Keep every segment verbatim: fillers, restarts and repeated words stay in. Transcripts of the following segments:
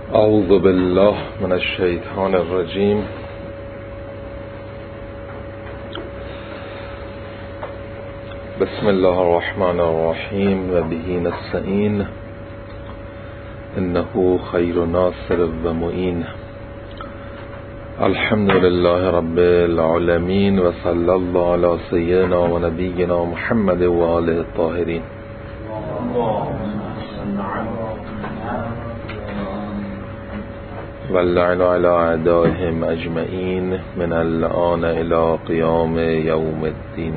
اعوذ بالله من الشیطان الرجیم. بسم الله الرحمن الرحیم و به نستعین انه خیر ناصر و معین. الحمد لله رب العالمین و صلی الله علی سیدنا و نبینا محمد و آله الطاهرین. واللعن على اعدائهم اجمعین من الآن الى قیام یوم الدین.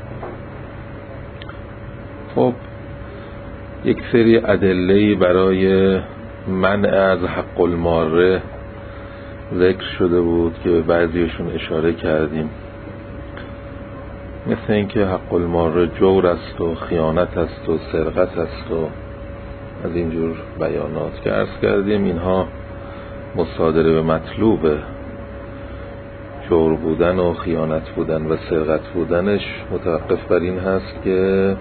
خب یک سری ادله‌ای برای منع از حق الماره ذکر شده بود که به بعضیشون اشاره کردیم، مثل اینکه حق الماره جور است و خیانت است و سرقت است و از اینجور بیانات که عرض کردیم اینها مصادره به مطلوبه. جور بودن و خیانت بودن و سرقت بودنش متوقف بر این هست که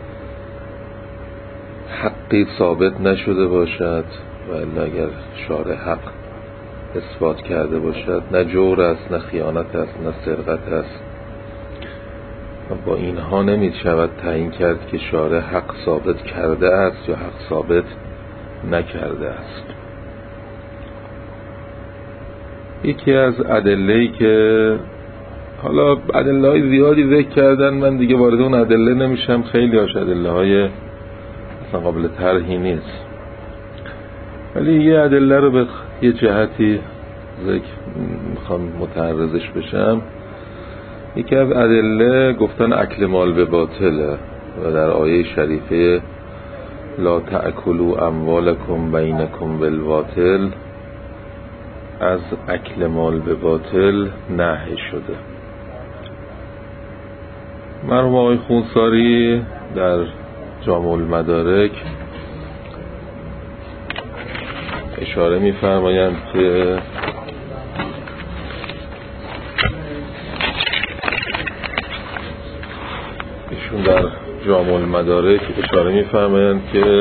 حقی ثابت نشده باشد و الا اگر شارع حق اثبات کرده باشد نه جور است، نه خیانت است، نه سرقت است. و با اینها نمی شود تعیین کرد که شارع حق ثابت کرده است یا حق ثابت نکرده است. یکی از ادله‌ای که حالا ادله‌های زیادی ذکر کردن، من دیگه وارد اون ادله نمیشم، خیلی هاش ادله‌های اصلا قابل طرحی نیست، ولی یه ادله رو به یه جهتی ذکر میخوام متعرضش بشم. یکی از ادله گفتن اکل مال به باطله و در آیه شریفه لا تأکلوا اموالکم بینکم بالباطل از اکل مال به باطل نهی شده. مرحوم آقای خونساری در جامع المدارک اشاره می‌فرمایند که ایشون در جامع المدارک اشاره می‌فرمایند که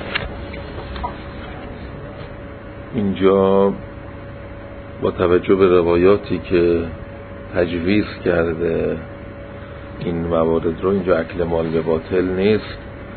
اینجا با توجه به روایاتی که تجویز کرده این موارد رو، اینجا اکل مال به باطل نیست.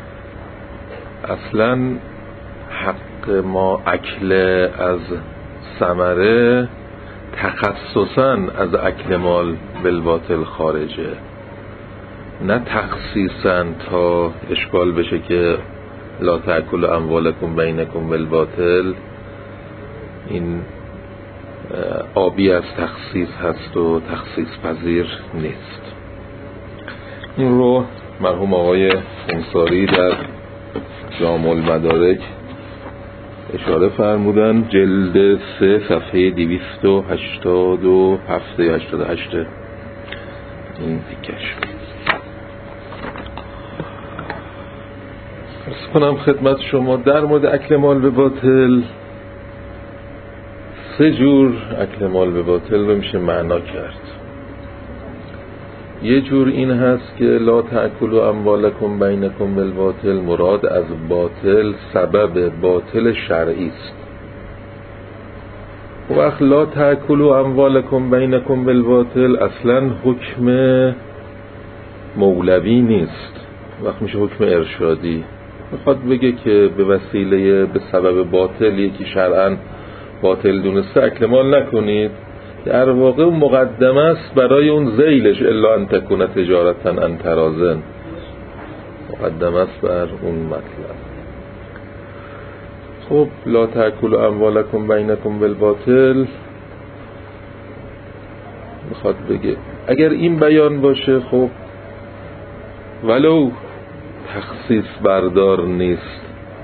اصلا حق ما اکل از ثمره تخصصا از اکل مال بالباطل خارجه، نه تخصیصا تا اشکال بشه که لا تأکلوا اموالکم بینکم بالباطل این آبی از تخصیص هست و تخصیص پذیر نیست. این رو مرحوم آقای انصاری در جامع المدارک اشاره فرمودن، جلد سه صفحه دویست و هشتاد و هفت یا هشتاد و هشت این تیکش. ارز کنم خدمت شما در مورد اکل مال به باطل سه جور اکل مال به باطل رو میشه معنا کرد. یه جور این هست که لا تأکلوا اموالکم بینکم بالباطل، مراد از باطل سبب باطل شرعی است. وقت لا تأکلوا اموالکم بینکم بالباطل اصلا حکم مولوی نیست، وقت میشه حکم ارشادی. میخواد بگه که به وسیله به سبب باطل یکی شرعاً باطل دونسته اکل مال نکنید، در واقع مقدمه است برای اون ذیلش الا ان تکون تجارتا عن تراض، مقدمه است بر اون مطلب. خب لا تأکلوا اموالکم بینکم بالباطل میخواد بگه اگر این بیان باشه خب ولو تخصیص بردار نیست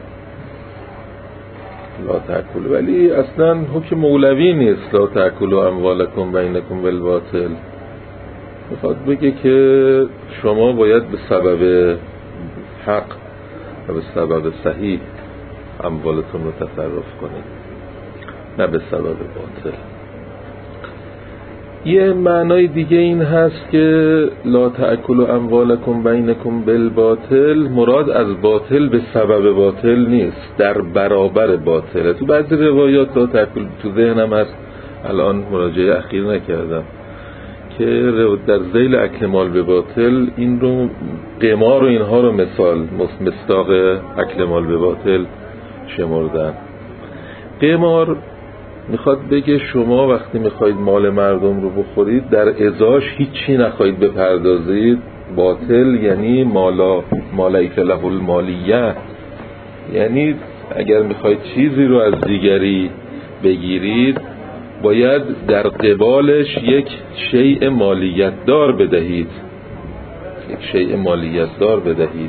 لا تأکلوا، ولی اصلا حکم مولوی نیست لا تأکلوا اموالکم بینکم بالباطل. میخواد بگه که شما باید به سبب حق و به سبب صحیح اموالتون رو تصرف کنید، نه به سبب باطل. یه معنای دیگه این هست که لا تأکلوا اموالکم بینکم بالباطل، مراد از باطل به سبب باطل نیست، در برابر باطله. تو بعضی روایات لا تأکل، تو ذهنم هست الان مراجعه اخیر نکردم، که در ذیل اکل مال به باطل این رو قمار و اینها رو مثال مصداق اکل مال به باطل شمردن. قمار میخواد بگه شما وقتی میخواید مال مردم رو بخورید در ازاش هیچی نخواهید بپردازید. باطل یعنی مالا مالیت له المالیه، یعنی اگر میخواید چیزی رو از دیگری بگیرید باید در قبالش یک شیء مالیت دار بدهید، یک شیء مالیت دار بدهید.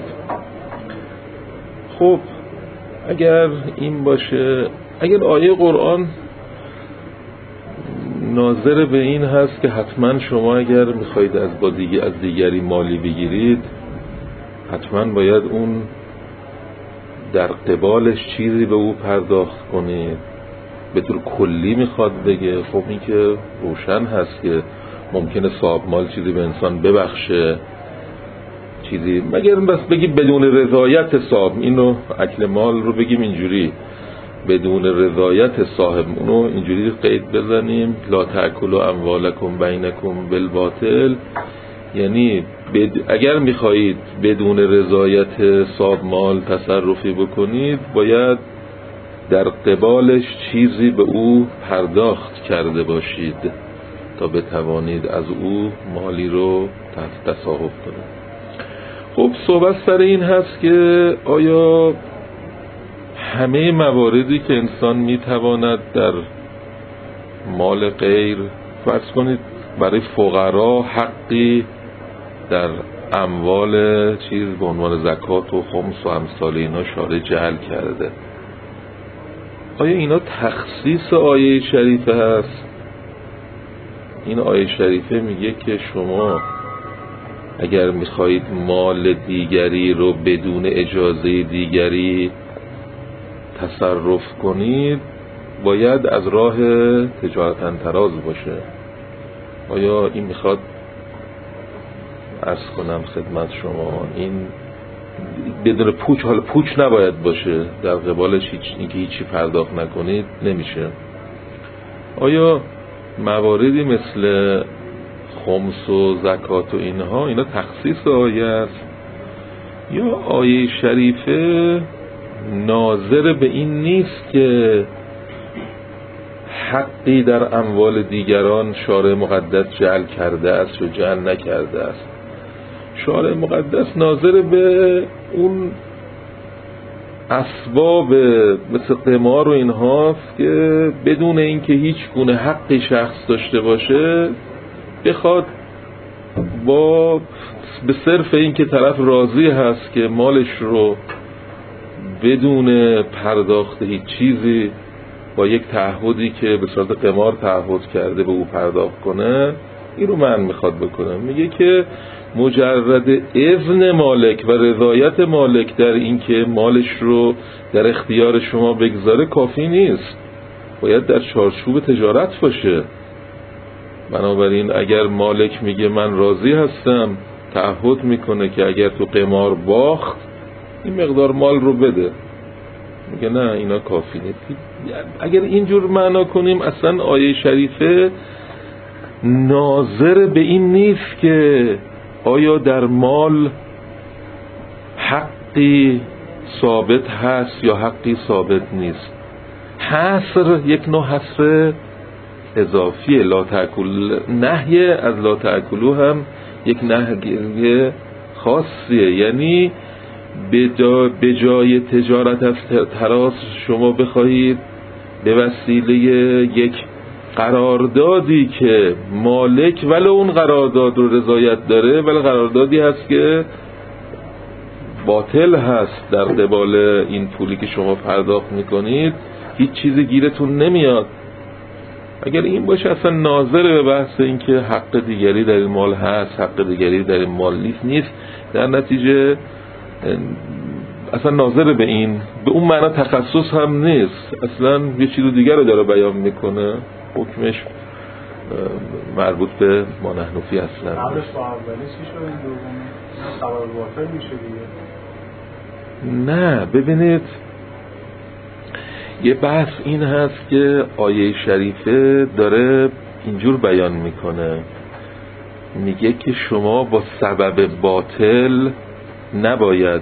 خب اگر این باشه، اگر آیه قرآن ناظر به این هست که حتما شما اگر میخواید از بازیگی از دیگری مالی بگیرید حتما باید اون در قبالش چیزی به او پرداخت کنید، به طور کلی میخواد بگه، خب این که روشن هست که ممکنه صاحب مال چیزی به انسان ببخشه، چیزی مگر بس بگی بدون رضایت صاحب، اینو اکل مال رو بگیم اینجوری بدون رضایت صاحب، اونو اینجوری قید بزنیم لا تأکلوا اموالکم بینکم بالباطل، یعنی بد... اگر میخواهید بدون رضایت صاحب مال تصرفی بکنید باید در قبالش چیزی به او پرداخت کرده باشید تا بتوانید از او مالی رو تصاحب کنید. خب صحبت سر این هست که آیا همه مواردی که انسان میتواند در مال غیر، فرض کنید برای فقرا حقی در اموال چیز به عنوان زکات و خمس و امثال اینا شارع جعل کرده، آیا اینا تخصیص آیه شریفه هست؟ این آیه شریفه میگه که شما اگر میخواهید مال دیگری رو بدون اجازه دیگری تصرف کنید باید از راه تجارت انتراز باشه. آیا این میخواد عرض کنم خدمت شما این بدون پوچ، حالا پوچ نباید باشه، در قبالش هیچ اینکه هیچی پرداخت نکنید نمیشه. آیا مواردی مثل خمس و زکات و اینها اینا تخصیص آیه است یا آیه شریفه ناظر به این نیست که حقی در اموال دیگران شارع مقدس جعل کرده است و جعل نکرده است؟ شارع مقدس ناظر به اون اسباب مثل قمار و اینهاست که بدون اینکه هیچ گونه حقی شخص داشته باشه بخواد با به صرف این که طرف راضی هست که مالش رو بدون پرداخت هیچ چیزی با یک تعهدی که به صورت قمار تعهد کرده به او پرداخت کنه، این رو من میخواد بکنم. میگه که مجرد اذن مالک و رضایت مالک در این که مالش رو در اختیار شما بگذاره کافی نیست، باید در چارچوب تجارت باشه. بنابراین اگر مالک میگه من راضی هستم، تعهد میکنه که اگر تو قمار باخت این مقدار مال رو بده، میگه نه اینا کافی نیست. اگر اینجور معنا کنیم اصلا آیه شریفه ناظر به این نیست که آیا در مال حقی ثابت هست یا حقی ثابت نیست. حصر یک نوع حصر اضافیه، لا تأکل، نهی از لا تأکلو هم یک نهی خاصیه، یعنی به جای تجارت از تراس شما بخواهید به وسیله یک قراردادی که مالک ولی اون قرارداد رو رضایت داره ولی قراردادی هست که باطل هست، در قبال این پولی که شما پرداخت میکنید هیچ چیزی گیرتون نمیاد. اگر این باشه اصلا ناظر به بحث این که حق دیگری در این مال هست حق دیگری در این مال نیست، در نتیجه اصلا ناظر به این به اون معنا تخصص هم نیست، اصلا یه چیز دیگر رو داره بیان میکنه، حکمش مربوط به ما نحنفی اصلا قبلش با اولی چی شد؟ این دومی سبب باطل میشه دیگه. نه ببینید یه بحث این هست که آیه شریفه داره اینجور بیان میکنه، میگه که شما با سبب باطل نباید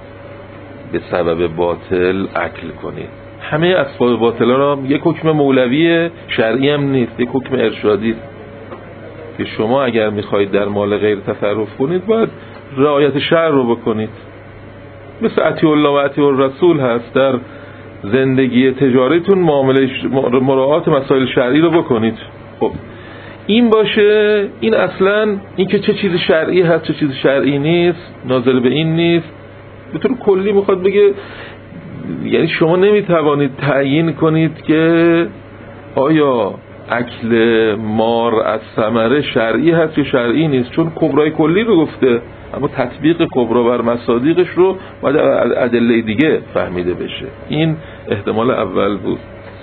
به سبب باطل عقل کنید. همه اسباب باطل ها را یک حکم مولوی شرعی هم نیست، یک حکم ارشادی است که شما اگر میخواید در مال غیر تصرف کنید باید رعایت شرع رو بکنید. مثل اطیع الله و اطیع الرسول هست، در زندگی تجاریتون معامله مراعات مسائل شرعی رو بکنید. خب این باشه، این اصلا این که چه چیز شرعی هست چه چیز شرعی نیست ناظر به این نیست. به طور کلی میخواد بگه یعنی شما نمیتوانید تعیین کنید که آیا اکل مار از ثمره شرعی هست یا شرعی نیست، چون کبرای کلی رو گفته، اما تطبیق کبرا بر مصادیقش رو باید ادله دیگه فهمیده بشه. این احتمال اول بود.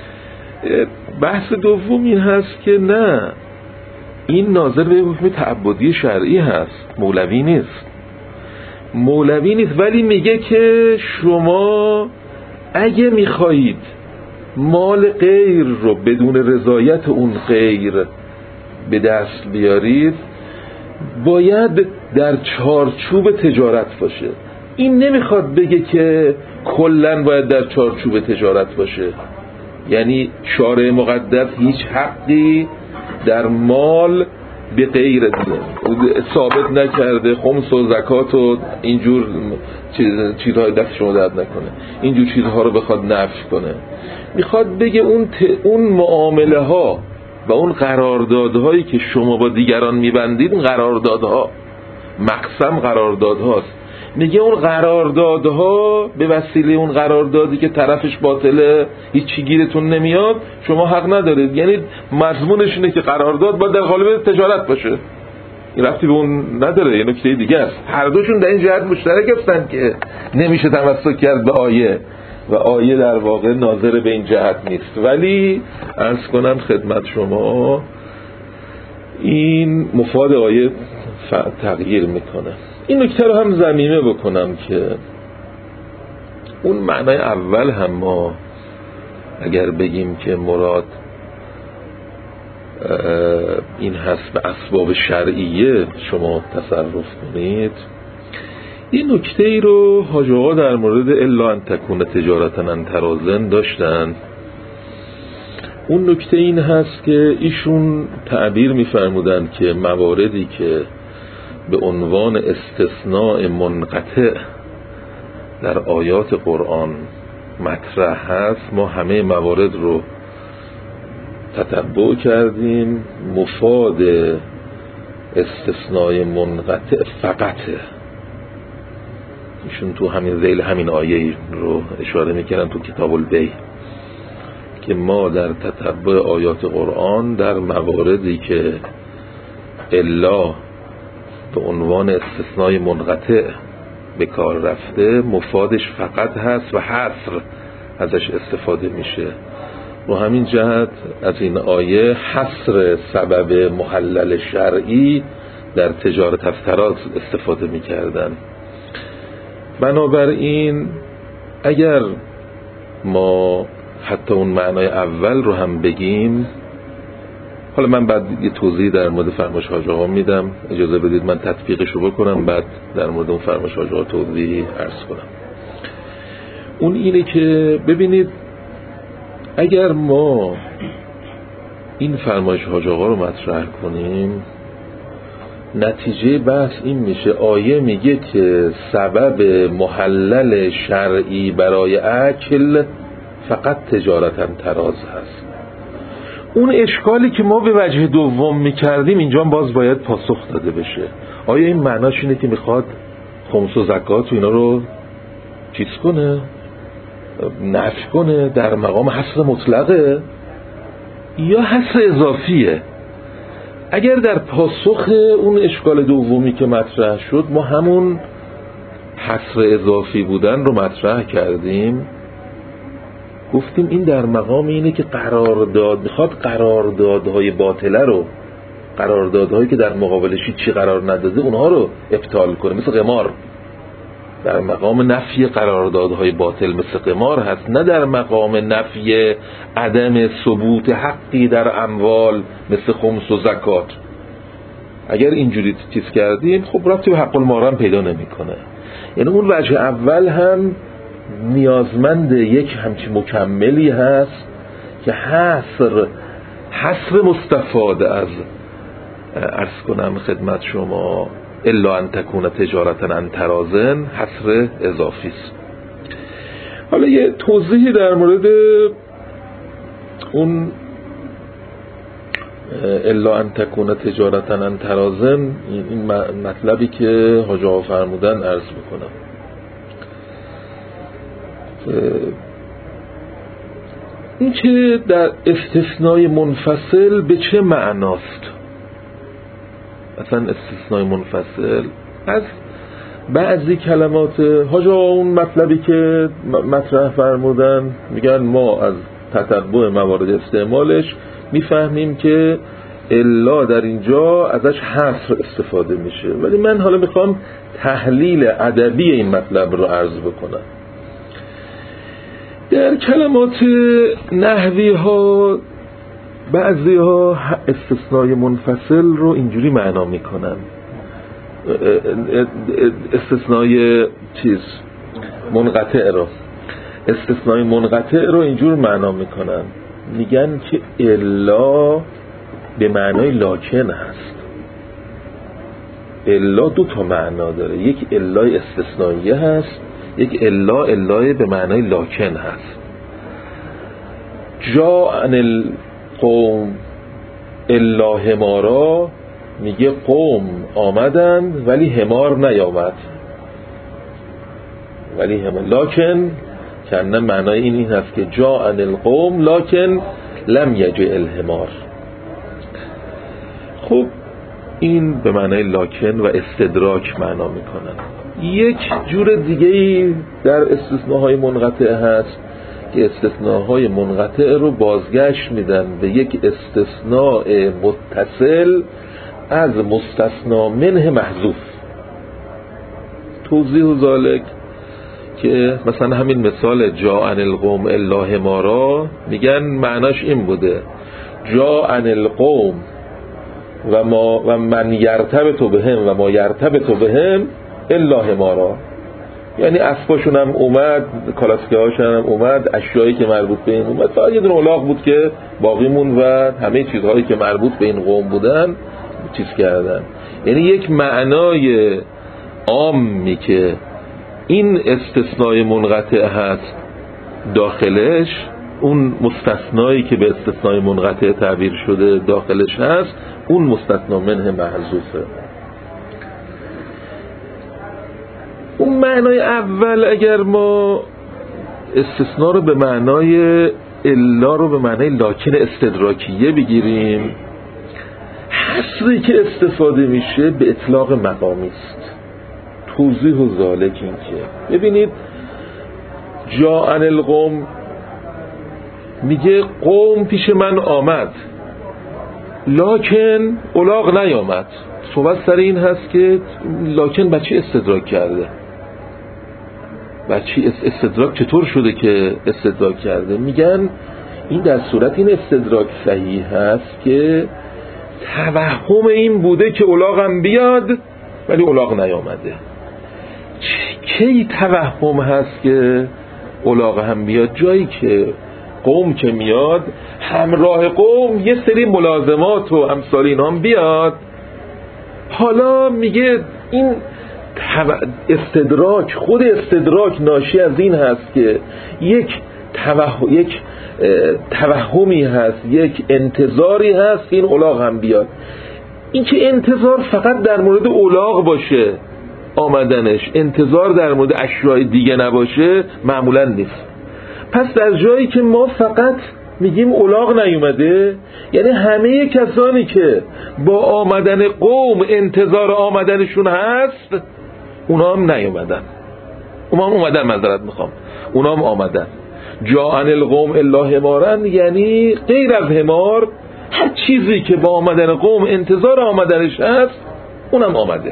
بحث دوم این هست که نه، این ناظر به حکم تعبدی شرعی هست، مولوی نیست. مولوی نیست ولی میگه که شما اگه میخواهید مال غیر رو بدون رضایت اون غیر به دست بیارید باید در چارچوب تجارت باشه. این نمیخواد بگه که کلن باید در چارچوب تجارت باشه، یعنی شارع مقدس هیچ حقی در مال به غیر ثابت نکرده، خمس و زکات و اینجور چیزهای دست شما درد نکنه، اینجور چیزها رو بخواد نفی کنه. میخواد بگه اون ت... اون معامله ها و اون قراردادهایی که شما با دیگران میبندید، اون قراردادها مقسم قراردادهاست. میگه اون قراردادها به وسیله اون قراردادی که طرفش باطله هیچی گیرتون نمیاد، شما حق ندارید. یعنی مضمونش اینه که قرارداد باید در قالب تجارت باشه، این ربطی به اون نداره، یه نکته دیگه است. هر دوشون در این جهت مشترک هستن که نمیشه تمسک کرد به آیه و آیه در واقع ناظر به این جهت نیست. ولی عرض کنم خدمت شما این مفاد آیه تغییر میکنه. این نکته رو هم ضمیمه بکنم که اون معنای اول هم ما اگر بگیم که مراد این هست به اسباب شرعیه شما تصرف کنید، این نکته ای رو حاج آقا در مورد الا ان تکون تجارتا عن تراضٍ داشتن. اون نکته این هست که ایشون تعبیر می‌فرمودن که مواردی که به عنوان استثناء منقطع در آیات قرآن مطرح هست، ما همه موارد رو تتبع کردیم، مفاد استثناء منقطع فقطه. ایشون تو همین ذیل همین آیه رو اشاره میکردن تو کتاب البیع که ما در تتبع آیات قرآن در مواردی که الا به عنوان استثناء منقطع به کار رفته مفادش فقط هست و حصر ازش استفاده میشه. رو همین جهت از این آیه حصر سبب محلل شرعی در تجارت از تراز استفاده میکردن. بنابراین اگر ما حتی اون معنای اول رو هم بگیم، حالا من بعد یه توضیح در مورد فرمایش حاج آقا میدم، اجازه بدید من تطبیقش رو بکنم، بعد در مورد اون فرمایش حاج آقا توضیح عرض کنم. اون اینه که ببینید اگر ما این فرمایش حاج آقا رو مطرح کنیم، نتیجه بحث این میشه آیه میگه که سبب محلل شرعی برای اکل فقط تجارتا تراز هست. اون اشکالی که ما به وجه دوم میکردیم اینجا باز باید پاسخ داده بشه. آیا این معناش اینه که میخواد خمس و زکات و اینا رو چیز کنه، نفی کنه، در مقام حصر مطلقه یا حصر اضافیه؟ اگر در پاسخ اون اشکال دومی که مطرح شد ما همون حصر اضافی بودن رو مطرح کردیم، گفتیم این در مقام اینه که قرارداد میخواد قراردادهای باطله رو، قراردادهایی که در مقابلش چی قرار نداده اونها رو ابطال کنه، مثل قمار. در مقام نفی قراردادهای باطل مثل قمار هست، نه در مقام نفی عدم ثبوت حقی در اموال مثل خمس و زکات. اگر اینجوری چیز کردیم خب ربطی به حق المال پیدا نمیکنه. یعنی اون وجه اول هم نیازمند یک همچین مکملی هست که حصر حصر مستفاده از عرض کنم خدمت شما الا ان تکون تجارتا عن تراضٍ حصر اضافی است. حالا یه توضیحی در مورد اون الا ان تکون تجارتا عن تراضٍ، این مطلبی که حاج آقا فرمودن عرض بکنم. این که در استثنای منفصل به چه معناست؟ مثلا استثنای منفصل از بعضی کلمات حاج آقا اون مطلبی که مطرح فرمودن، میگن ما از تتبع موارد استعمالش میفهمیم که الا در اینجا ازش حصر استفاده میشه، ولی من حالا میخوام تحلیل ادبی این مطلب رو عرض بکنم. در کلمات نحوی ها بعضی ها استثنای منفصل رو اینجوری معنا میکنن، استثنای چیز منقطع رو استثنای منقطع رو اینجور معنا میکنن، میگن که الا به معنای لاکن هست. الا دو تا معنا داره، یک الای استثنائیه هست، یک الا الای به معنای لاکن هست. جاء القوم الا حمارا، میگه قوم آمدند ولی حمار نیامد، ولی حمار لاکن کنه معنای این این هست که جاء القوم لکن لم یجئ الحمار. خب این به معنای لاکن و استدراک معنا میکنن. یک جور دیگه در استثناهای منقطع هست که استثناهای منقطع رو بازگشت میدن به یک استثناء متصل از مستثنا منه محذوف. توضیح ذالک که مثلا همین مثال جاء القوم الا حمارا، میگن معناش این بوده جاء القوم و ما و من یرتبط بهم و ما یرتبط بهم الا حمارا، یعنی اسباشون هم اومد، کالاسکه هاشون هم اومد، اشیایی که مربوط به این اومد، فقط یه دونه الاغ بود که باقی مون و همه چیزهایی که مربوط به این قوم بودن چیز کردن. یعنی یک معنای عامی که این استثنای منقطع هست داخلش، اون مستثنایی که به استثنای منقطع تعبیر شده داخلش هست، اون مستثنا منه محذوفه. اون معنای اول اگر ما استثناء رو به معنای الا رو به معنای لاکن استدراکیه بگیریم، حصری که استفاده میشه به اطلاق مقامی است. توضیح و ذالک این که ببینید جاء القوم میگه قوم پیش من آمد لکن الاغ نیامد. صحبت سر این هست که لکن بچه استدراک کرده، بچه استدراک چطور شده که استدراک کرده؟ میگن این در صورت این استدراک صحیح هست که توهم این بوده که الاغ هم بیاد ولی الاغ نیامده. کی توهم هست که الاغ هم بیاد؟ جایی که قوم که میاد همراه قوم یه سری ملازمات و امثال اینا هم بیاد. حالا میگه این استدراک، خود استدراک ناشی از این هست که یک توهم یک توهمی هست، یک انتظاری هست که این الاغ هم بیاد. این که انتظار فقط در مورد الاغ باشه آمدنش، انتظار در مورد اشیاء دیگه نباشه معمولا نیست. پس در جایی که ما فقط میگیم الاغ نیومده، یعنی همه کسانی که با آمدن قوم انتظار آمدنشون هست اونا هم نیومدن، اونا هم اومدن، معذرت میخوام، اونا هم آمدن. جاءن القوم الا حمارا، یعنی غیر از حمار هر چیزی که با آمدن قوم انتظار آمدنش هست اونم آمده.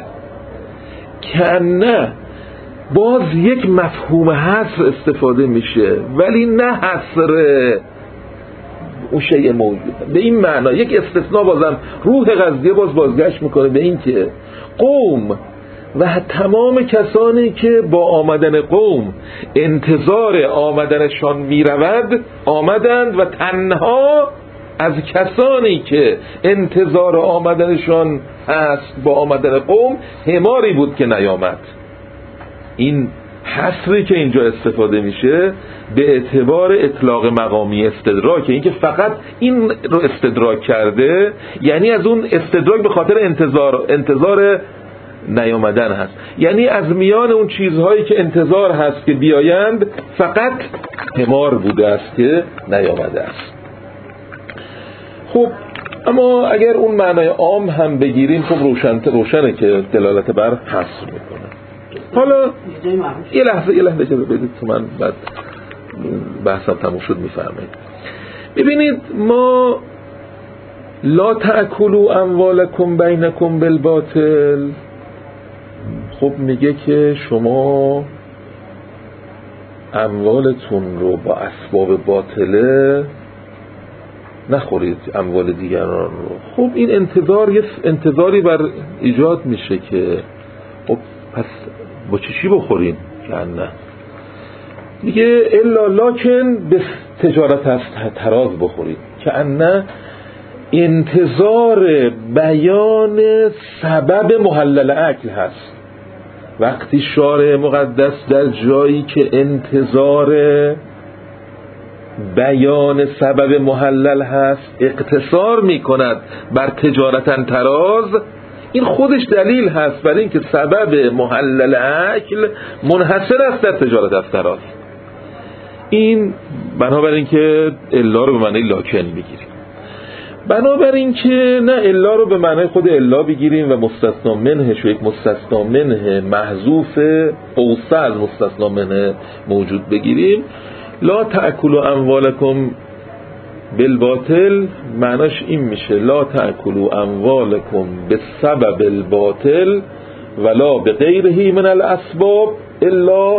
کنه باز یک مفهوم حصر استفاده میشه، ولی نه حصر اون شیء موجود. به این معنا یک استثناء بازم روح قضیه باز بازگشت میکنه به این که قوم و تمام کسانی که با آمدن قوم انتظار آمدنشان میرود آمدند و تنها از کسانی که انتظار آمدنشان هست با آمدن قوم حماری بود که نیامد. این حصری که اینجا استفاده میشه به اعتبار اطلاق مقامی استدراک، این که فقط این رو استدراک کرده، یعنی از اون استدراک به خاطر انتظار انتظار نیامدن هست، یعنی از میان اون چیزهایی که انتظار هست که بیایند فقط حمار بوده است که نیامده است. خب اما اگر اون معنای عام هم بگیریم خب روشن روشنه که دلالت بر حصر میکنه. حالا یه لحظه یه لحظه اجازه بدید تو من بعد بحثم تموم شد میفرمایید. ببینید ما لا تأکلوا اموالکم بینکم بالباطل، خب میگه که شما اموالتون رو با اسباب باطله نخورید، اموال دیگران رو. خب این انتظار یه انتظاری بر ایجاد میشه که خب پس با چی چی بخوریم؟ که نه میگه الا لکن به تجارت از تراز بخورید، که نه انتظار بیان سبب محلل اکل هست. وقتی شارع مقدس در جایی که انتظار بیان سبب محلل هست اقتصار میکند بر تجارتن تراز، این خودش دلیل هست برای اینکه سبب محلل اکل منحصر است در تجارت از تراز. این بنابراین که الا رو به معنی لاکن بگیریم، بنابراین که نه الا رو به معنی خود الا بگیریم و مستثنا منه شو یک مستثنا منه محذوف اوسع از مستثنا منه موجود بگیریم. لا تأکلوا اموالکم بالباطل معناش این میشه لا تأکلوا اموالکم بسبب الباطل ولا بغیره من الاسباب الا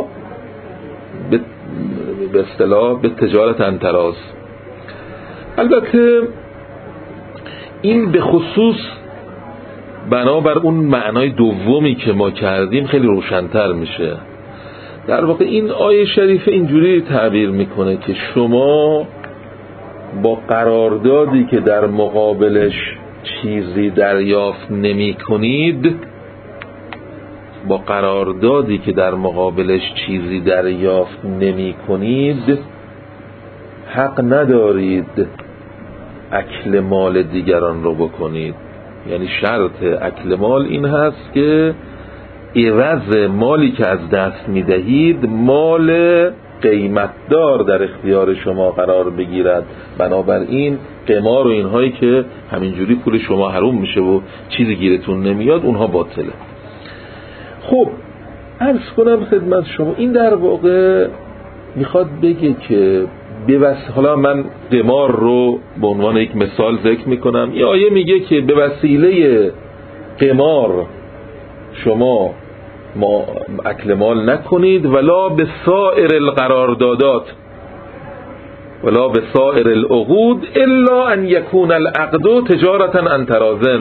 به اصطلاح به تجارت انتراز. البته این به خصوص بنابر اون معنای دومی که ما کردیم خیلی روشن‌تر میشه. در واقع این آیه شریفه اینجوری تعبیر میکنه که شما با قراردادی که در مقابلش چیزی دریافت نمی کنید با قراردادی که در مقابلش چیزی دریافت نمی کنید حق ندارید اکل مال دیگران رو بکنید. یعنی شرط اکل مال این هست که عوض مالی که از دست میدهید مال قیمتدار در اختیار شما قرار بگیرد. بنابراین قمار و اینهایی که همینجوری پول شما حروم میشه و چیزی گیرتون نمیاد اونها باطله. خب عرض کنم خدمت شما این در واقع میخواد بگه که بس حالا من قمار رو به عنوان یک مثال ذکر میکنم. یه آیه میگه که به وسیله قمار شما ما اکل مال نکنید ولا به سایر القراردادات ولا به سایر العقود الا ان یکون العقد تجارتا عن تراضٍ.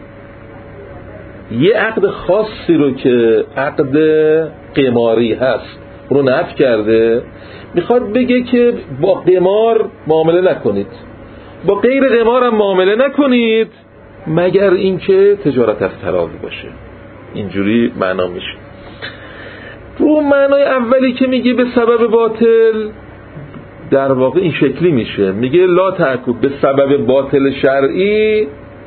یه عقد خاصی رو که عقد قماری هست رو نفی کرده، میخواد بگه که با قمار معامله نکنید، با غیر قمار هم معامله نکنید مگر اینکه تجارت از تراز باشه. اینجوری معنا میشه. رو معنای اولی که میگه به سبب باطل در واقع این شکلی میشه، میگه لا تأکل به سبب باطل شرعی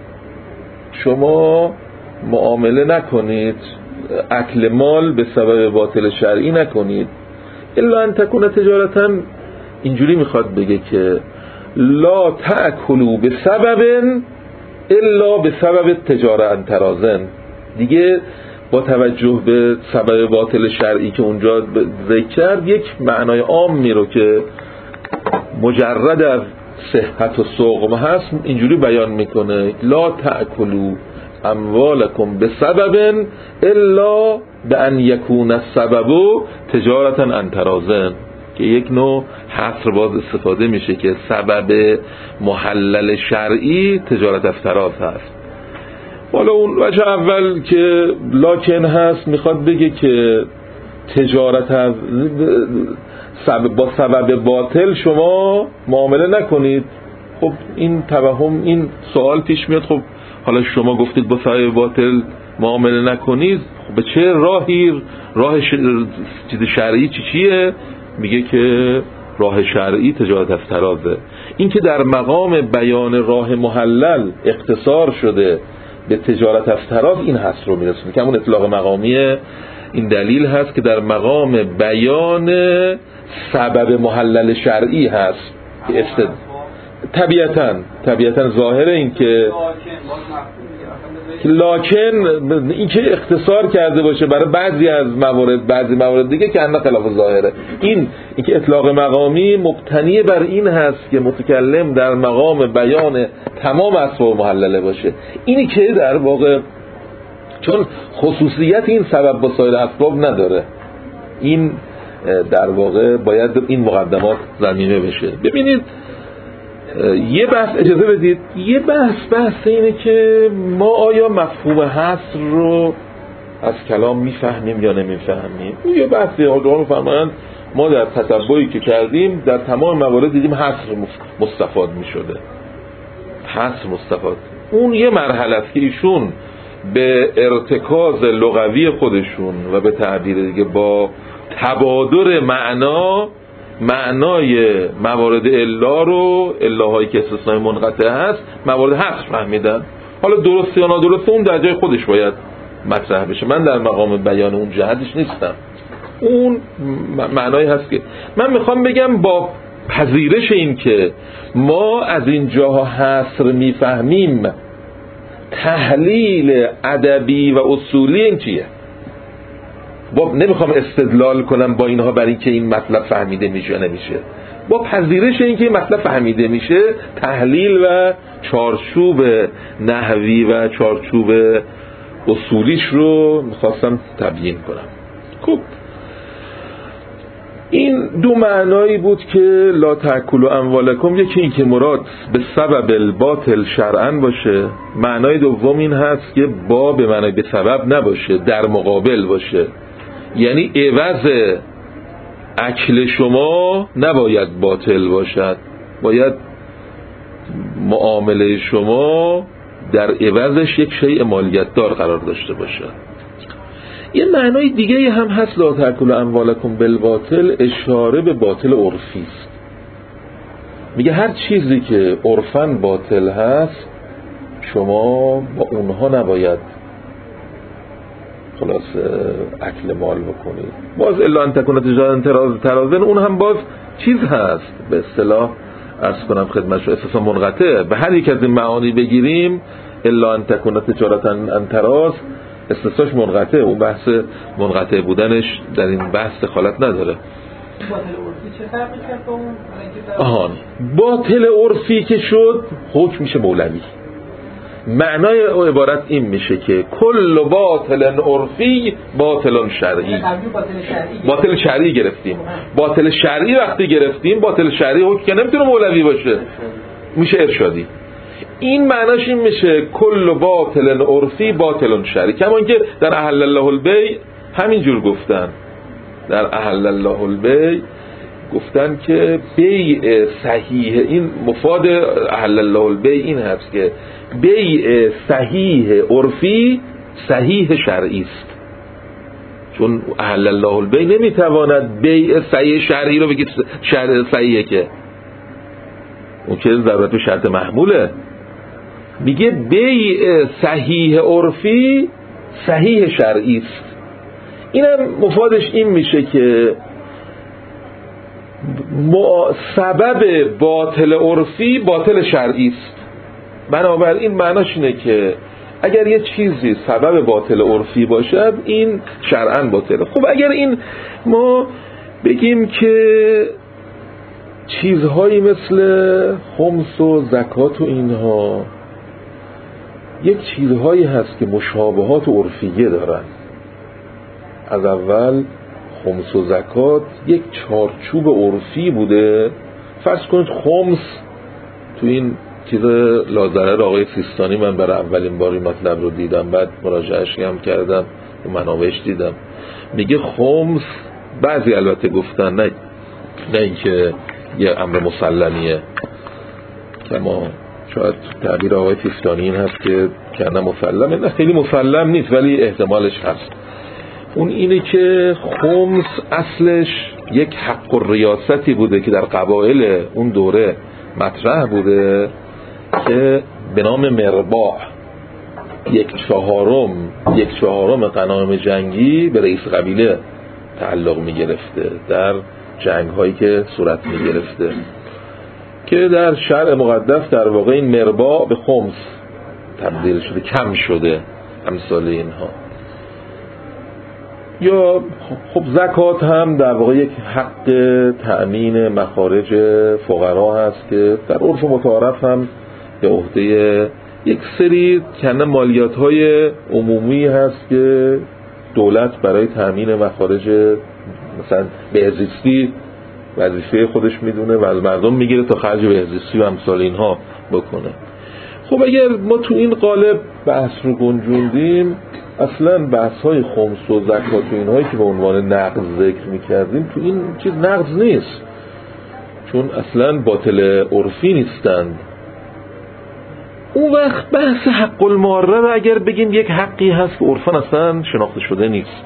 شما معامله نکنید، اکل مال به سبب باطل شرعی نکنید الا ان تکون تجارتا. اینجوری میخواد بگه که لا تأکلوا به سبب الا به سبب تجارت انترازن. دیگه با توجه به سبب باطل شرعی که اونجا ذکر کرد یک معنای عامی رو که مجرد از صحت و سقم هست اینجوری بیان میکنه لا تأکلوا اموالکم بسبب الا بان یکون السبب تجارتا عن تراض، که یک نوع حصر باز استفاده میشه که سبب محلل شرعی تجارت از تراض هست. حالا اون وجه اول که لاکن هست میخواد بگه که تجارت از سبب با سبب باطل شما معامله نکنید. خب این توهم، این سوال پیش میاد، خب حالا شما گفتید با سبب باطل معامله نکنید، خب به چه راهی؟ راه ش... چیز شرعی چی چیه؟ میگه که راه شرعی تجارت از ترازه. این که در مقام بیان راه محلل اختصار شده به تجارت از تراز، این هست رو میرسونه که همون اطلاق مقامی این دلیل هست که در مقام بیان سبب محلل شرعی هست که استد... طبیعتاً طبیعتاً ظاهر این که لاکن این که اختصار کرده باشه برای بعضی از موارد، بعضی موارد دیگه که اندازه خلاف ظاهره. این این که اطلاق مقامی مبتنی بر این هست که متکلم در مقام بیان تمام اسباب محلله باشه. اینی که در واقع چون خصوصیت این سبب با سایر اسباب نداره، این در واقع باید این مقدمات ضمیمه بشه. ببینید یه بحث اجازه بدید، یه بحث بحث اینه که ما آیا مفهوم حصر رو از کلام میفهمیم یا نمیفهمیم. یه بحثی آقا میفهمند ما در تتبعی که کردیم در تمام موارد دیدیم حصر مستفاد میشده، حصر مستفاد. اون یه مرحله است که ایشون به ارتکاز لغوی خودشون و به تعبیر دیگه با تبادر معنا، معنای موارد الا رو، الاهایی که استثنای منقطع هست، موارد حصر فهمیدن. حالا درست یا نادرست اون در جای خودش باید مطرح بشه، من در مقام بیان اون جهتش نیستم. اون معنایی هست که من میخوام بگم با پذیرش این که ما از این جاها حصر میفهمیم، تحلیل ادبی و اصولی این چیه؟ با نمیخوام استدلال کنم با اینها برای اینکه این مطلب فهمیده میشه یا نمیشه. با پذیرش اینکه این مطلب فهمیده میشه، تحلیل و چارچوب نحوی و چارچوب اصولیش رو میخواستم تبیین کنم. خب این دو معنایی بود که لا تأکلوا اموالکم، یکی این که مراد به سبب الباطل شرعاً باشه، معنای دوم این هست که با به معنای به سبب نباشه، در مقابل باشه. یعنی عوض اکل شما نباید باطل باشد، باید معامله شما در عوضش یک شیء مالیت دار قرار داشته باشد. یه معنای دیگه هم هست لا تأکلوا اموالکم بالباطل، اشاره به باطل عرفی است. میگه هر چیزی که عرفاً باطل هست شما با اونها نباید خلاص اکل مال بکنید. باز الا ان تکون تجارتا ترازن، اون هم باز چیز هست به اصطلاح عرض کنم خدمتشو استثناء منقطع. به هر یک از این معانی بگیریم الا ان تکون تجارتا عن تراض استثناءش منقطع، اون بحث منقطع بودنش در این بحث دخالت نداره. باطل عرفی چه فرقی کرد با اون؟ آهان باطل عرفی که شد حکم میشه مولوی. معنای عبارت این میشه که کل باطل عرفی باطل شرعی. باطل شرعی گرفتیم، باطل شرعی وقتی گرفتیم، باطل شرعی حکم که نمیتونه مولوی باشه، میشه ارشادی. این معناش این میشه کل باطل عرفی باطل شرعی. کما اینکه در احل الله البیع همینجور گفتن، در احل الله البیع گفتن که بیع صحیح، این مفاد احل الله البیع این هست که بیع صحیح عرفی صحیح شرعی است. چون احل الله البیع نمیتواند بیع صحیح شرعی رو بگید شرع صحیحه، که اون که ضرورت به شرط محموله. میگه بیع صحیح عرفی صحیح شرعی است. اینم مفادش این میشه که سبب باطل عرفی باطل شرعی است. بنابراین معناش اینه که اگر یه چیزی سبب باطل عرفی باشد این شرعاً باطله. خب اگر این ما بگیم که چیزهایی مثل خمس و زکات و اینها یک چیزهایی هست که مشابهات عرفیه دارن. از اول خمس و زکات یک چارچوب عرفی بوده. فرض کنید خمس تو این چیز لازره آقای سیستانی من برای اولین باری مطلب رو دیدم، بعد مراجعه‌اش هم کردم و منابعش دیدم، میگه خمس، بعضی البته گفتن نه نه اینکه یه امر مسلمیه، که ما شاید تعبیر آقای سیستانی این هست که کنه مسلمه، نه خیلی مسلم نیست ولی احتمالش هست. اون اینه که خمس اصلش یک حق و ریاستی بوده که در قبایل اون دوره مطرح بوده که به نام مرباع یک چهارم یک چهارم غنایم جنگی به رئیس قبیله تعلق می گرفته در جنگ هایی که صورت می گرفته، که در شرع مقدس در واقع این مرباع به خمس تبدیل شده، کم شده امثال اینها. یا خب زکات هم در واقع یک حق تأمین مخارج فقرا هست که در عرف متعارف هم به عهده یک سری کنه مالیات های عمومی هست که دولت برای تأمین مخارج مثلا بهزیستی وظیفه خودش میدونه و از مردم میگیره تا خرج بهزیستی و امثال اینها بکنه. خب اگر ما تو این قالب بحث رو گنجوندیم، اصلا بحث های خمس و زکات و اینهایی که به عنوان نقض ذکر میکردیم تو این چیز نقض نیست، چون اصلا باطل عرفی نیستند. اون وقت بحث حق المعرب اگر بگیم یک حقی هست که عرفاً اصلا شناخته شده نیست،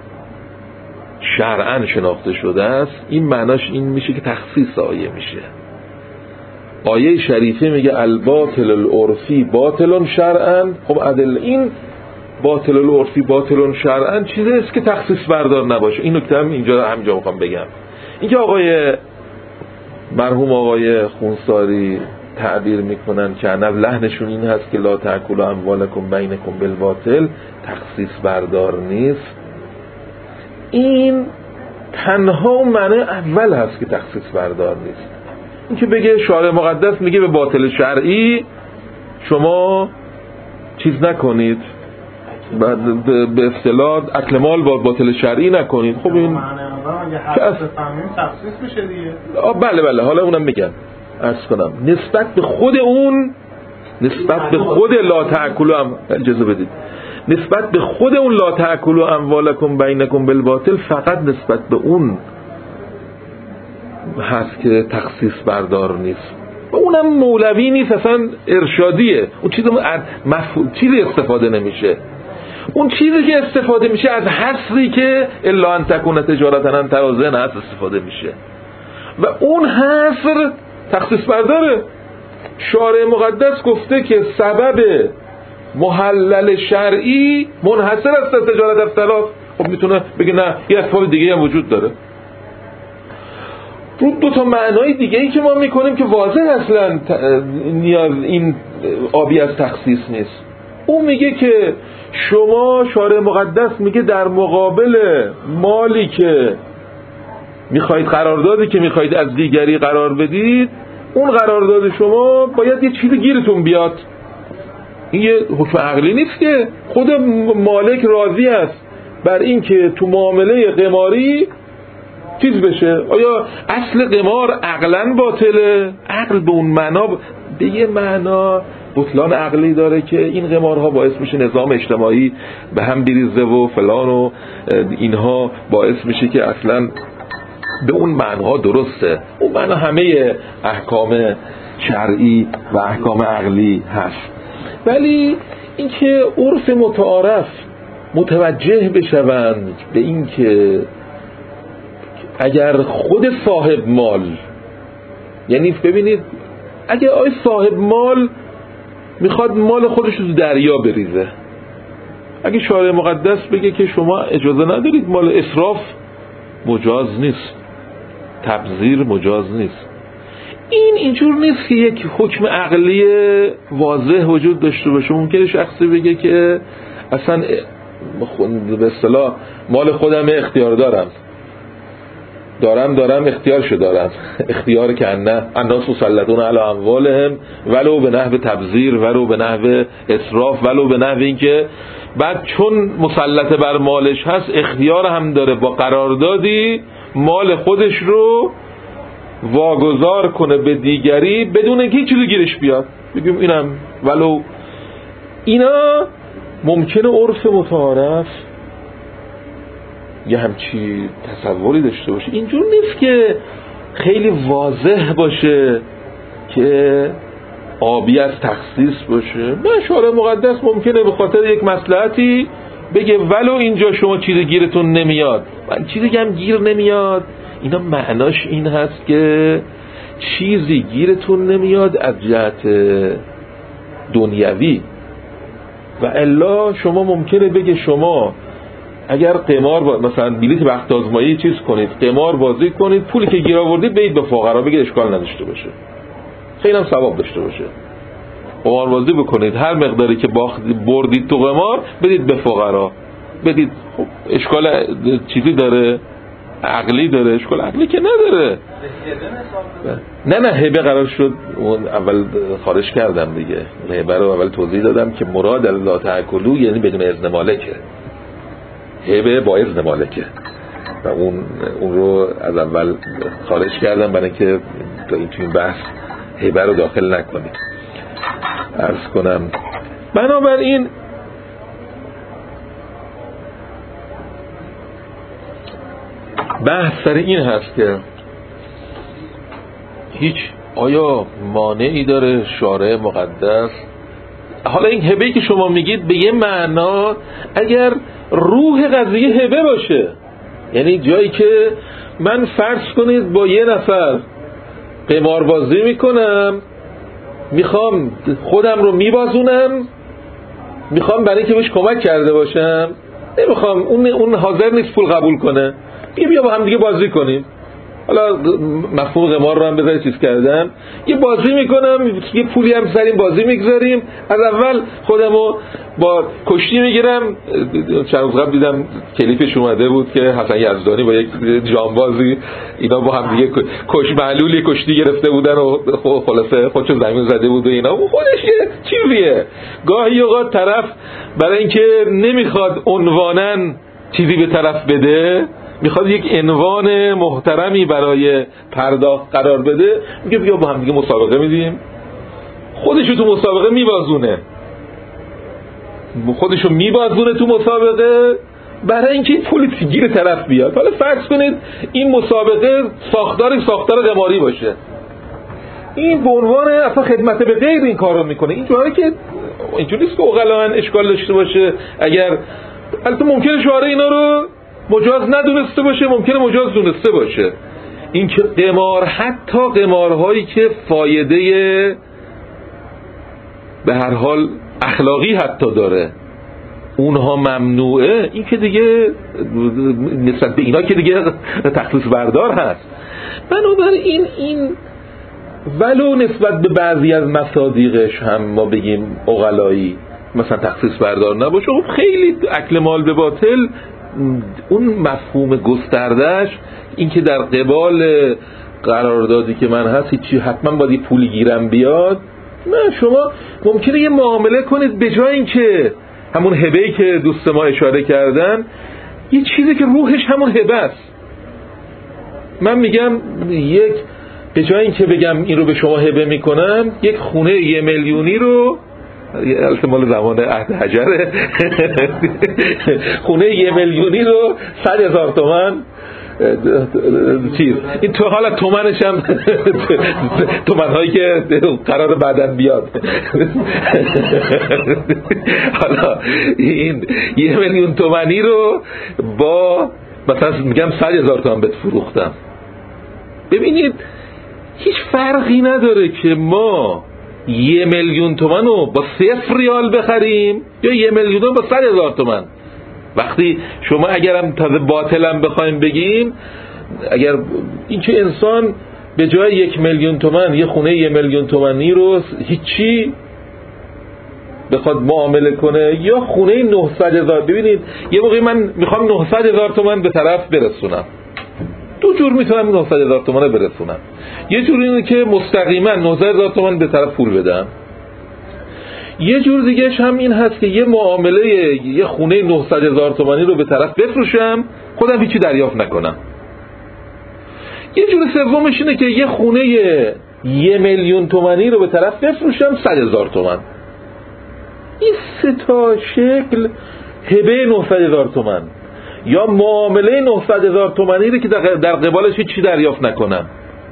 شرعاً شناخته شده است، این معناش این میشه که تخصیص آیه میشه. آیه شریفه میگه الباطل العرفی باطل شرعاً. خب عدل این باطل العرفی باطل شرعاً چیزی است که تخصیص بردار نباشه. این نکته هم اینجا همینجا میخوام بگم، اینکه آقای مرحوم آقای خونساری تعبیر میکنن که انا لحنشون این هست که لا تأکلوا اموالکم بینکم بالباطل، تخصیص بردار نیست. این تنها معنی اول هست که تخصیص بردار نیست. این که بگه شارع مقدس میگه به باطل شرعی شما چیز نکنید، به اصطلاح اکل مال با باطل شرعی نکنید. خب این که از تخصیص میشه دیگه. بله بله حالا اونم میگم عرض کنم نسبت به خود اون، نسبت به خود لا تأکلوا هم اجازه بدید، نسبت به خود اون لا تأکلوا اموالکم بینکم بالباطل فقط نسبت به اون هست که تخصیص بردار نیست. و اونم مولوی نیست، اصلا ارشادیه. اون چیز مفهوم چیزی استفاده نمیشه. اون چیزی که استفاده میشه از حصری که الا ان تکون تجارتا عن تراضٍ هست استفاده میشه و اون حصر تخصیص برداره. شارع مقدس گفته که سبب محلل شرعی منحصر است از تجارت افتلاف. خب میتونه بگه نه یه اسباب دیگه هم وجود داره. رو دو تا معنای دیگه ای که ما میکنیم که واضح اصلا نیاز این آبی از تخصیص نیست. اون میگه که شما شارع مقدس میگه در مقابل مالی که میخواید قراردادی که میخواید از دیگری قرار بدید، اون قرارداد شما باید یه چیزی گیرتون بیاد. این یه حکم عقلی نیست که خود مالک راضی است بر این که تو معامله قماری چیز بشه. آیا اصل قمار عقلاً باطله؟ عقل به اون معنا به یه معنا بطلان عقلی داره که این قمارها باعث میشه نظام اجتماعی به هم بریزه و فلان و اینها باعث میشه که اصلاً به اون معناها درسته. اون معنا همه احکام شرعی و احکام عقلی هست، ولی اینکه عرف متعارف متوجه بشوند به این که اگر خود صاحب مال، یعنی ببینید اگه آی صاحب مال میخواد مال خودش رو دریا بریزه، اگه شارع مقدس بگه که شما اجازه ندارید مال اسراف مجاز نیست، تبذیر مجاز نیست، این اینجور نیست که یک حکم عقلی واضح وجود داشته باشه. ممکنه شخصی بگه که اصلا به اصطلاح مال خودم اختیار دارم، دارم دارم اختیارشو دارم اختیار که نه الناس مسلطون علی اموالهم ولو به نحو تبذیر ولو به نحو اسراف ولو به نحو اینکه بعد چون مسلط بر مالش هست اختیار هم داره با قراردادی مال خودش رو واگذار کنه به دیگری بدون اینکه هیچ چیزی گیرش بیاد. بگیم اینم ولو اینا ممکنه عرف متعارف یه همچی تصوری داشته باشه، اینجور نیست که خیلی واضح باشه که آبی از تخصیص باشه. نه، شارع مقدس ممکنه به خاطر یک مصلحتی بگه ولو اینجا شما چیزی گیرتون نمیاد، من چیزی هم گیر نمیاد، اینا معناش این هست که چیزی گیرتون نمیاد از جهت دنیوی. و الا شما ممکنه بگه شما اگر قمار با... مثلا بلیت بخت آزمایی چیز کنید، قمار بازی کنید، پولی که گیر آوردید بدید به فقرا، بگید اشکال نداشته باشه، خیلی هم ثواب داشته باشه. قمار بازی بکنید، هر مقداری که باخت بردید تو قمار بدید به فقرا، بدید. خب اشکال چیزی داره؟ عقلی داره؟ اشکال عقلی که نداره. نه نه هبه قرار شد اون اول خارج کردم دیگه، هبه رو اول توضیح دادم که مراد لا تاکلوا یعنی بدون اذن مالکه، هبه با اذن مالکه و اون اون رو از اول خارج کردم برای اینکه تا این توی بحث هبه رو داخل نکنیم. عرض کنم بنابراین بحث سر این هست که هیچ آیا مانعی داره شارع مقدس؟ حالا این هبه‌ای که شما میگید به یه معنا اگر روح قضیه هبه باشه، یعنی جایی که من فرض کنید با یه نفر قماربازی میکنم، میخوام خودم رو میبازونم، میخوام برای اینکه بهش کمک کرده باشم، نمیخوام اون اون حاضر نیست پول قبول کنه، بیا بیا با هم دیگه بازی کنیم. حالا مفهوم قمار رو هم بذاری چیز کردم، یه بازی میکنم، یه پولی هم سریم بازی میگذاریم، از اول خودمو با کشتی میگیرم. چند روز قبل دیدم کلیپش اومده بود که حسن یزدانی با یک جانبازی اینا با هم دیگه کش معلولی کشتی گرفته بودن و خلاصه خودشو زمین زده بود و اینا. خودش یه چیزیه، گاهی اوقات طرف برای اینکه نمیخواد عنواناً چیزی به طرف بده، میخواد یک عنوان محترمی برای پرداخت قرار بده، میگه بیا با هم دیگه مسابقه میدیم، خودشو تو مسابقه میبازونه خودشو میبازونه تو مسابقه برای اینکه پول گیر طرف بیاد. حالا فرض کنید این مسابقه ساختاری ساختار قماری باشه، این به عنوان اصلا خدمت به غیر این کارو میکنه. این جوری که اینجوری نیست که عقلاً اشکال داشته باشه. اگر البته ممکنه شارع اینا رو مجاز ندونسته باشه، ممکنه مجاز دونسته باشه. این که قمار، حتی قمارهایی که فایده به هر حال اخلاقی حتی داره، اونها ممنوعه، این که دیگه نسبت به اینا که دیگه تخصیص بردار هست. بنابراین این ولو نسبت به بعضی از مصادیقش هم ما بگیم عقلایی مثلا تخصیص بردار نباشه، خب خیلی اکل مال به باطل اون مفهوم گستردهش این که در قبال قراردادی که من هست هیچی حتما باید پولی گیرم بیاد. نه، شما ممکنه یه معامله کنید به جای این که همون هبه‌ای که دوست ما اشاره کردن، یه چیزی که روحش همون هبه است. من میگم یک به جای این که بگم این رو به شما هبه میکنم، یک خونه یه میلیونی رو، البته مال زمان عهد حجره، خونه یه میلیونی رو صد هزار تومان چیز، این تو حالا تومنش هم تومنهایی که قرار بعدن بیاد، حالا این یه میلیون تومنی رو با مثلا میگم صد هزار تومان بهت فروختم. ببینید هیچ فرقی نداره که ما یه میلیون تومن رو با صفر ریال بخریم یا یه میلیون تومن با صد هزار تومن. وقتی شما اگرم تازه باطلم بخوایم بگیم، اگر این که انسان به جای یک میلیون تومن یه خونه یه میلیون تومنی رو هیچی بخواد معامله کنه یا خونه نهصد هزار، ببینید یه موقعی من میخوام نهصد هزار تومن به طرف برسونم، دو جور میتونم نهصد هزار تومان برسونم. یه جور اینه که مستقیما نهصد هزار تومان به طرف پول بدم، یه جور دیگهش هم این هست که یه معامله یه خونه نهصد هزار تومانی رو به طرف بفروشم، خودم هیچی دریافت نکنم. یه جور سومش اینه که یه خونه یه میلیون تومانی رو به طرف بفروشم صد هزار تومان. این سه تا شکل هبه نهصد هزار تومان یا معامله نهصد هزار تومانی رو که در قبالش هیچی دریافت نکنم،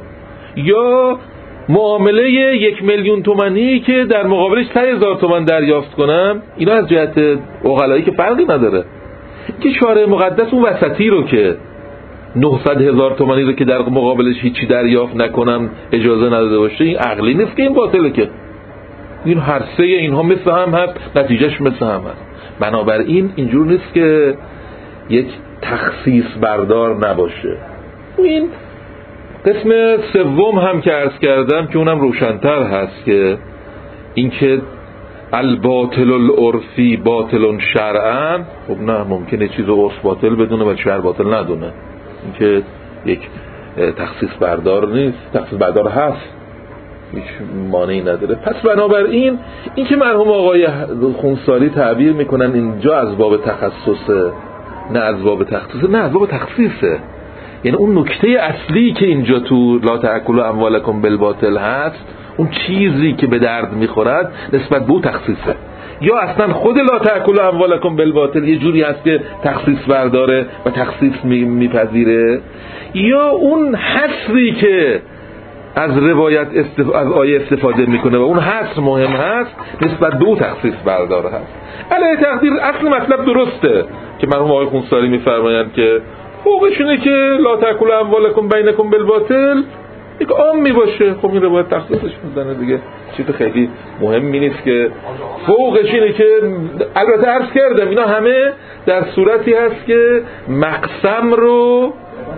یا معامله یک میلیون تومانی که در مقابلش صد هزار تومان دریافت کنم. اینا از جهت عقلایی که فرقی نداره. که شارع مقدس اون وسطی رو که نهصد هزار تومانی رو که در مقابلش هیچی دریافت نکنم اجازه نداده باشه، این عقلی نیست که این باطله، که این هر سه اینها مثل هم هست، نتیجهش مثل هم هست. بنابراین اینجور نیست که یک تخصیص بردار نباشه. این قسم سوم هم که عرض کردم که اونم روشن‌تر هست، که اینکه الباطل العرفی باطل شرعاً، خب نه، ممکنه چیز عرف باطل بدونه و شرع باطل ندونه. اینکه یک تخصیص بردار نیست، تخصیص بردار هست، هیچ مانعی نداره. پس بنابراین این که مرحوم آقای خونساری تعبیر میکنن اینجا از باب تخصصه نه از باب تخصیصه، نه از باب تخصیصه. یعنی اون نکته اصلی که اینجا تو لا تأکلوا اموالکم بالباطل هست، اون چیزی که به درد میخورد نسبت به اون تخصیصه. یا اصلا خود لا تأکلوا اموالکم بالباطل یه جوری هست که تخصیص برداره و تخصیص میپذیره، یا اون حصری که از روایت استف... از آیه استفاده میکنه و اون حصر مهم هست نسبت به اون تخصیص برداره هست. علیه تقدیر اصل مطلب درسته که مرحوم آقای خونساری میفرمایند که فوقش اینه که لا تأکلوا اموالکم بینکم بالباطل یک عامی باشه. خب این روایت تخصیصش میزنه دیگه، چیز خیلی مهمی نیست. که فوقش اینه که البته عرض کردم اینا همه در صورتی هست که مقسم رو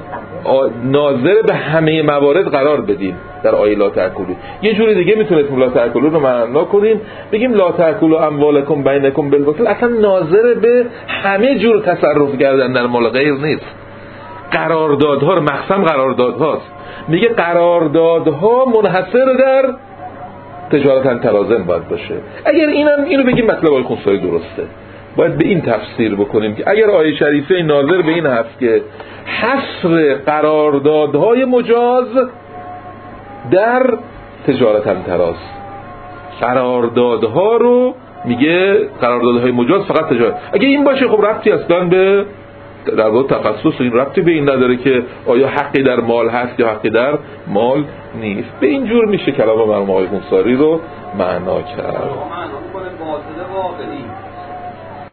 ناظر به همه موارد قرار بدیم در آیه لا تأکلوا. یه جوری دیگه میتونیم لا تأکلوا رو معنا کنیم، بگیم لا تأکلوا اموالکم بینکم بالباطل اصلا ناظر به همه جور تصرف کردن در مال غیر نیست. قراردادها رو مقسم قراردادهاست، میگه قراردادها منحصر در تجارت ترازن باید باشه. اگر اینم اینو بگیم مطلب آیه خونساری درسته، باید به این تفسیر بکنیم که اگر آیه شریفه ناظر به این هست که حصر قراردادهای مجاز در تجارت تراز، قراردادها رو میگه قراردادهای مجاز فقط تجارت، اگه این باشه خب ربطی اصلا به در واقع تخصص این ربطی به این نداره که آیا حقی در مال هست یا حقی در مال نیست. به این جور میشه کلام مرحوم آقای خونساری رو معنا کرد. معنا کنه باطل واقعی